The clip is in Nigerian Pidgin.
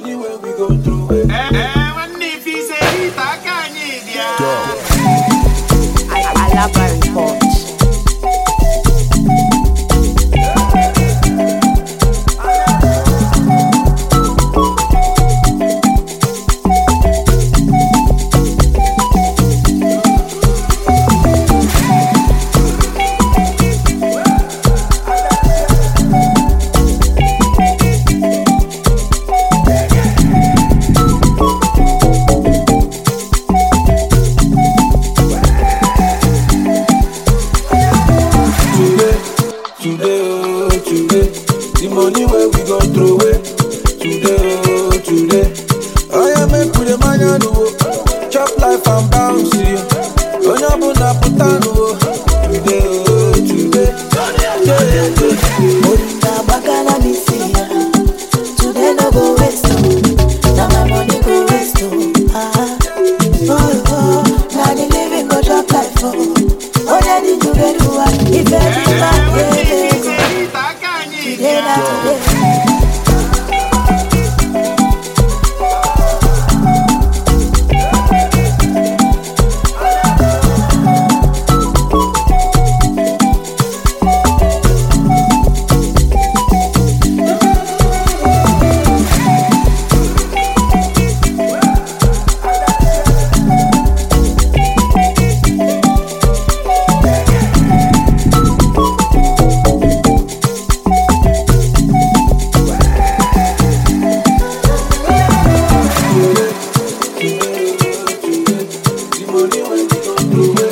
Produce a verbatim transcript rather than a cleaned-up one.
money where we go through it. Eh, eh, when if he say it, I can't need ya. Alaba report. The money where we go throw it today, oh today. I am make with the man you know. Chop life and bounce you. On your buna putano today, oh today. Munda bakala misia. Today no go waste oh. Now my money go waste oh. Ah, oh oh. Now the living go drop life oh. Oh yeah, did you get who I? If every man yeah. Today not today. The money when we go through it.